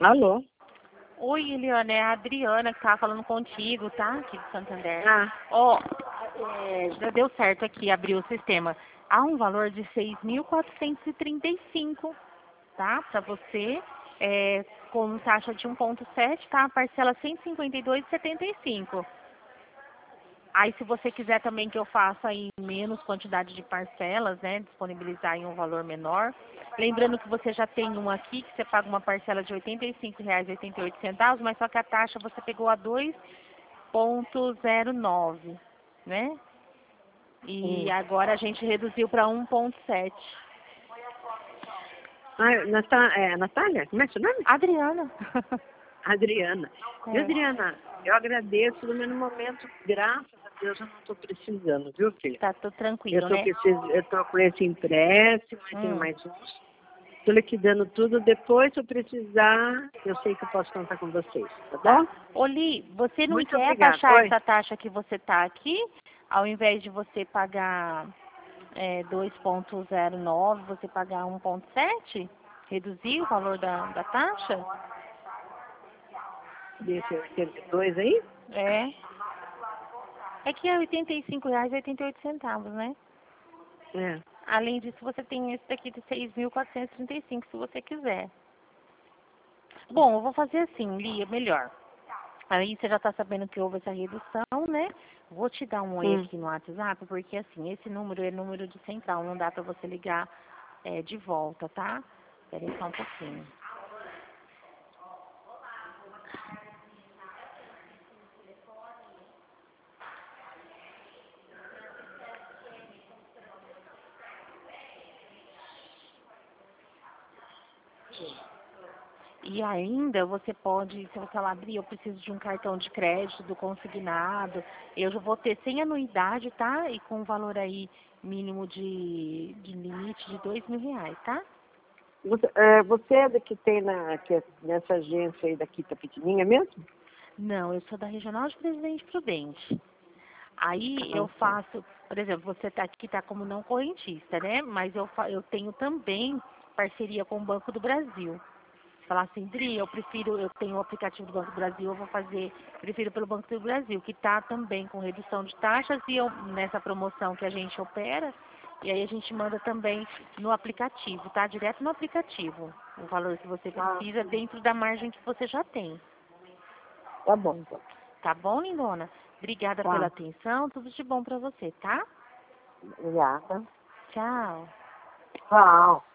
Alô? Oi, Eliana, é a Adriana que tava falando contigo, tá? Aqui de Santander. Ah, Ó, já deu certo aqui, abriu o sistema. Há um valor de 6.435, tá? Pra você, com taxa de 1,7, tá? Parcela 152,75. Aí, se você quiser também que eu faça em menos quantidade de parcelas, né, disponibilizar em um valor menor. Lembrando que você já tem um aqui, que você paga uma parcela de R$ 85,88, mas só que a taxa você pegou a 2,09, né? E agora a gente reduziu para 1,7. Natália? Como é seu nome? Adriana. Adriana. E É. Adriana, eu agradeço, mas no momento, graças a Deus, eu não estou precisando, viu, filha? Tá tudo tranquilo, né? Eu estou com esse empréstimo, eu tenho mais uns. Estou liquidando tudo. Depois, se eu precisar, eu sei que eu posso contar com vocês, tá bom? Oli, você não Muito quer obrigada. baixar Oi? essa taxa que você tá aqui? Ao invés de você pagar 2,09, você pagar 1,7? Reduzir o valor da taxa? Desse 82 aí? É. É que é R$ 85,88, né? É. Além disso, você tem esse daqui de 6.435, se você quiser. Bom, eu vou fazer assim, Lia, melhor. Aí você já tá sabendo que houve essa redução, né? Vou te dar um oi aqui no WhatsApp, porque assim, esse número é número de central, não dá pra você ligar de volta, tá? Espera aí só um pouquinho. E ainda você pode, se você falar, Adri, eu preciso de um cartão de crédito do consignado, eu já vou ter sem anuidade, tá? E com um valor aí mínimo de limite de R$ 2.000, tá? Você é da que tem nessa agência aí daqui pequenininha mesmo? Não, eu sou da Regional de Presidente Prudente. Aí eu Tá. faço, por exemplo, você tá aqui tá como não correntista, né? Mas eu tenho também parceria com o Banco do Brasil. Falar assim, Dri, eu tenho o aplicativo do Banco do Brasil, prefiro pelo Banco do Brasil, que está também com redução de taxas e nessa promoção que a gente opera, e aí a gente manda também no aplicativo, tá? Direto no aplicativo, o valor que você precisa dentro da margem que você já tem. Tá bom, então. Tá bom, lindona? Obrigada pela Tá. atenção, tudo de bom pra você, tá? Obrigada. Tchau. Tchau.